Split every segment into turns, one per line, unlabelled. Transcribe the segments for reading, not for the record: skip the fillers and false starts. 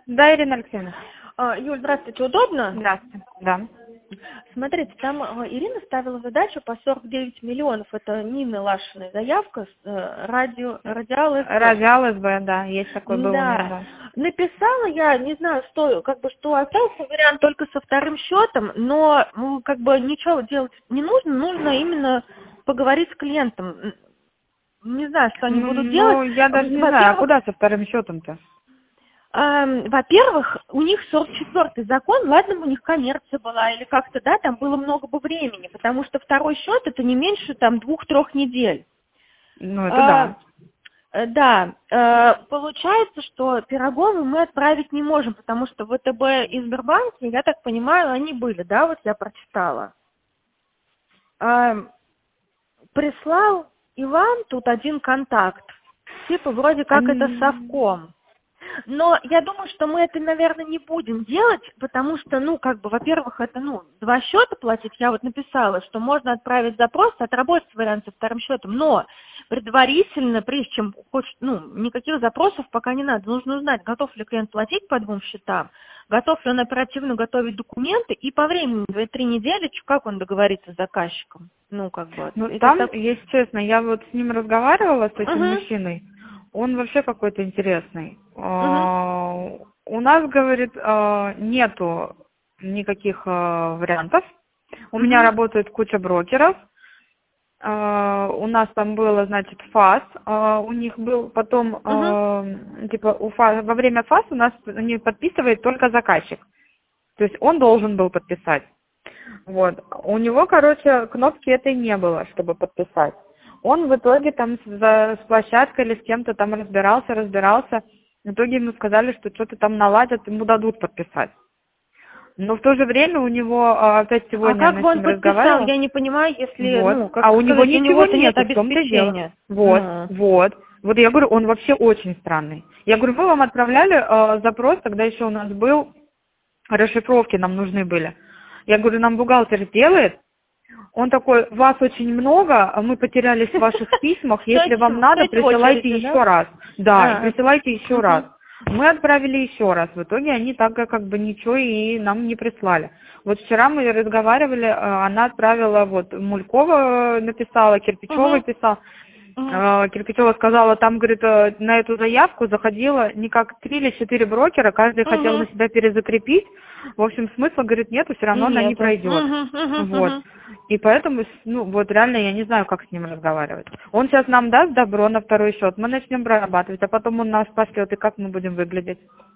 Да, Ирина Алексеевна.
Юль, здравствуйте, удобно?
Здравствуйте. Да.
Смотрите, там Ирина ставила задачу по 49 миллионов. Это Нины Лашиной заявка, радиал СБ.
Радиал СБ, да, есть такой был у меня,
Да.
да.
Написала я, не знаю, что остался вариант только со вторым счетом, но как бы ничего делать не нужно, нужно именно поговорить с клиентом. Не знаю, что они будут делать.
Ну, я даже не знаю, а куда со вторым счетом-то?
Во-первых, у них 44-й закон, ладно бы у них коммерция была или как-то, да, там было много бы времени, потому что второй счет это не меньше там 2-3 недель.
Ну, это да.
Да, получается, что Пирогову мы отправить не можем, потому что ВТБ и Сбербанке, я так понимаю, они были, да, вот я прочитала. Прислал Иван тут один контакт, типа вроде как это совком. Но я думаю, что мы это, наверное, не будем делать, потому что, во-первых, это, 2 счета платить. Я вот написала, что можно отправить запрос, отработать вариант со вторым счетом, но предварительно, прежде чем никаких запросов пока не надо. Нужно узнать, готов ли клиент платить по 2 счетам, готов ли он оперативно готовить документы, и по времени 2-3 недели, как он договорится с заказчиком.
Там, если честно, я вот с ним разговаривала, с этим мужчиной. Он вообще какой-то интересный. У нас, говорит, нету никаких вариантов. У меня работает куча брокеров. У нас там было, значит, ФАС. У них был потом, во время ФАС у нас не подписывает только заказчик. То есть он должен был подписать. Вот. У него, короче, кнопки этой не было, чтобы подписать. Он в итоге там с площадкой или с кем-то там разбирался. В итоге ему сказали, что что-то там наладят, ему дадут подписать. Но в то же время у него опять сегодня
как бы он подписал? Я не понимаю, если,
у него ничего нет
обеспечения.
Вот я говорю, он вообще очень странный. Я говорю, мы вам отправляли запрос, тогда еще у нас был, расшифровки нам нужны были. Я говорю, нам бухгалтер сделает. Он такой, вас очень много, мы потерялись в ваших письмах, если вам надо, присылайте еще раз. Да, присылайте еще раз. Мы отправили еще раз, в итоге они так как бы ничего и нам не прислали. Вот вчера мы разговаривали, она отправила, Мулькова написала, Кирпичева писала. Кирпичева сказала, там, говорит, на эту заявку заходило никак 3 или 4 брокера, каждый хотел на себя перезакрепить. В общем, смысла, говорит, нету, все равно она не пройдет. И поэтому, реально я не знаю, как с ним разговаривать. Он сейчас нам даст добро на второй счет, мы начнем прорабатывать, а потом он нас пошлет, и как мы будем выглядеть?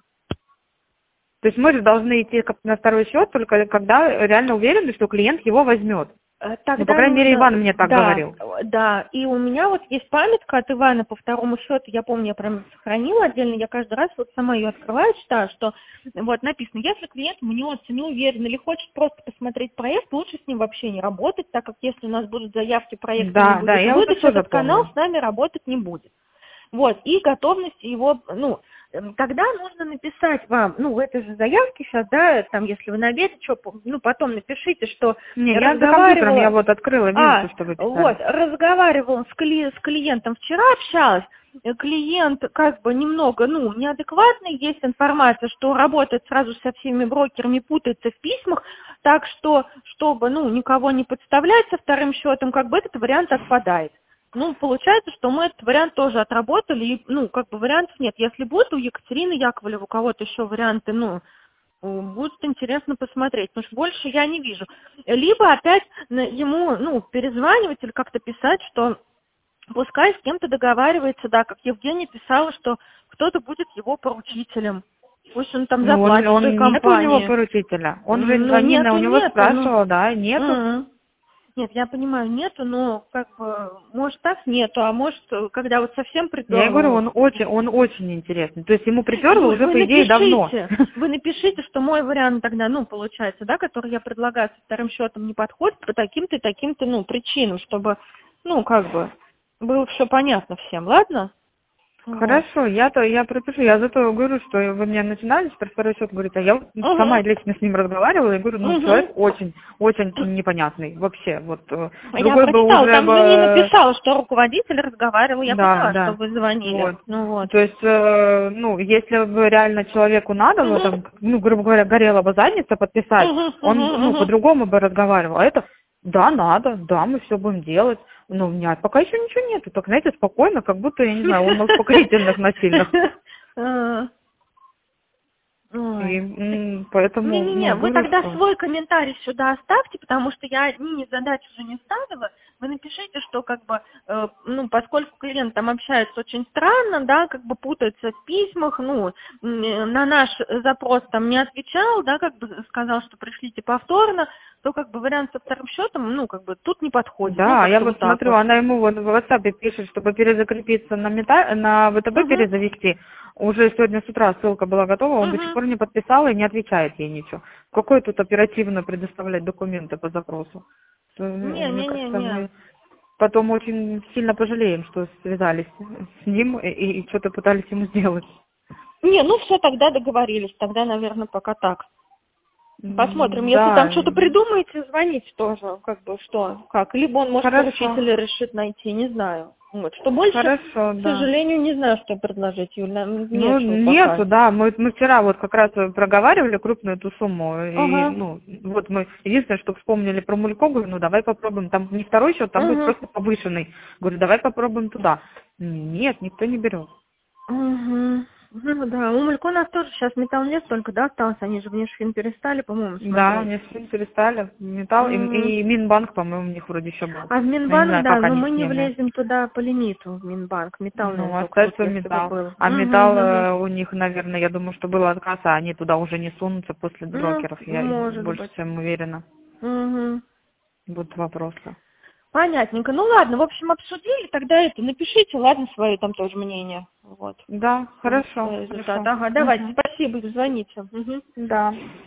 То есть мы же должны идти на второй счет только когда реально уверены, что клиент его возьмет. По крайней мере, Иван мне так говорил.
Да, и у меня есть памятка от Ивана по второму счету, я помню, я прям сохранила отдельно, я каждый раз сама ее открываю, читаю, что написано, если клиент мнется, не уверен или хочет просто посмотреть проект, лучше с ним вообще не работать, так как если у нас будут заявки, проекта не будет выдачи, этот канал с нами работать не будет. И готовность его, когда нужно написать вам, в этой же заявке сейчас, да, там, если вы наберете, потом напишите, что
я за компьютером, я открыла, вижу, что вы писали.
Разговаривала с клиентом, вчера общалась, клиент как бы немного, неадекватный, есть информация, что работает сразу со всеми брокерами, путается в письмах, так что, чтобы, никого не подставлять со вторым счетом, как бы этот вариант отпадает. Получается, что мы этот вариант тоже отработали, и, вариантов нет. Если будет у Екатерины Яковлевой у кого-то еще варианты, будет интересно посмотреть, потому что больше я не вижу. Либо опять ему, перезванивать или как-то писать, что пускай с кем-то договаривается, да, как Евгения писала, что кто-то будет его поручителем. Пусть он там заплатит той компании.
Нет у него поручителя. Он же звонил, у него спрашивал, да, нету.
Нет, я понимаю, нету, но может так нету, а может, когда совсем приперло.
Я говорю, он очень интересный. То есть ему приперло уже, по идее, давно.
Вы напишите, что мой вариант тогда, получается, да, который я предлагаю со вторым счетом не подходит по таким-то и таким-то, причинам, чтобы, было все понятно всем, ладно?
Хорошо, я пропишу, я зато говорю, что вы мне начинали про второй счет говорить, а я вот сама лично с ним разговаривала, и говорю, ну, человек очень, очень непонятный, вообще, вот, другой
Я
бы
прочитала,
уже
там
бы...
же не написала, что руководитель разговаривал, я поняла, что вы звонили.
Вот.
Ну вот.
То есть, ну, если бы реально человеку надо, вот, там, ну, грубо говоря, горела бы задница подписать, он, ну, по-другому бы разговаривал, а это... Да, надо, да, мы все будем делать. Но у меня пока еще ничего нету. Так, знаете, спокойно, как будто, я не знаю, он на успокоительных насильных. И поэтому...
Не-не-не,
ну,
вы
говорю,
тогда
что...
свой комментарий сюда оставьте, потому что я задачу уже не ставила. Вы напишите, что как бы, ну, поскольку клиент там общается очень странно, да, как бы путается в письмах, ну, на наш запрос там не отвечал, да, как бы сказал, что пришлите повторно, то как бы вариант со вторым счетом, ну, как бы тут не подходит.
Да,
ну,
я вот смотрю, она ему вот в WhatsApp пишет, чтобы перезакрепиться на ВТБ перезавести. Уже сегодня с утра ссылка была готова, он до сих пор не подписал и не отвечает ей ничего. Какой тут оперативно предоставлять документы по запросу? Мне кажется, мы потом очень сильно пожалеем, что связались с ним и что-то пытались ему сделать.
Не, ну все, тогда договорились, тогда, наверное, пока так. Посмотрим, если
Да.
там что-то придумаете, звоните тоже, как бы, что, как. Либо он, может,
Хорошо.
поручителя решит найти, не знаю. Вот. Что больше,
Хорошо,
к сожалению, не знаю, что предложить, Юль, нам
ну, нету, да, мы вчера вот как раз проговаривали крупную эту сумму, и, ну, вот мы единственное, что вспомнили про Мулько, говорю, ну, давай попробуем, там не второй счет, там будет просто повышенный, говорю, давай попробуем туда. Нет, никто не берет.
Ну да, у Мулько у нас тоже сейчас Металлинвест только, да, остался, они же внешфин перестали, по-моему, смотреть.
Да, внешфин перестали, Металл, и Минбанк, по-моему, у них вроде еще был.
А в Минбанк, да, но мы не влезем туда по лимиту в Минбанк, Металл,
ну, остается Металл,
был.
а Металл у них, наверное, я думаю, что был отказ, а они туда уже не сунутся после брокеров, я больше чем уверена. Будут вопросы.
Понятненько. Ну ладно, в общем, обсудили, тогда это напишите, ладно, свое там тоже мнение. Вот.
Да, хорошо.
Ага, давайте, спасибо, звоните.
Да.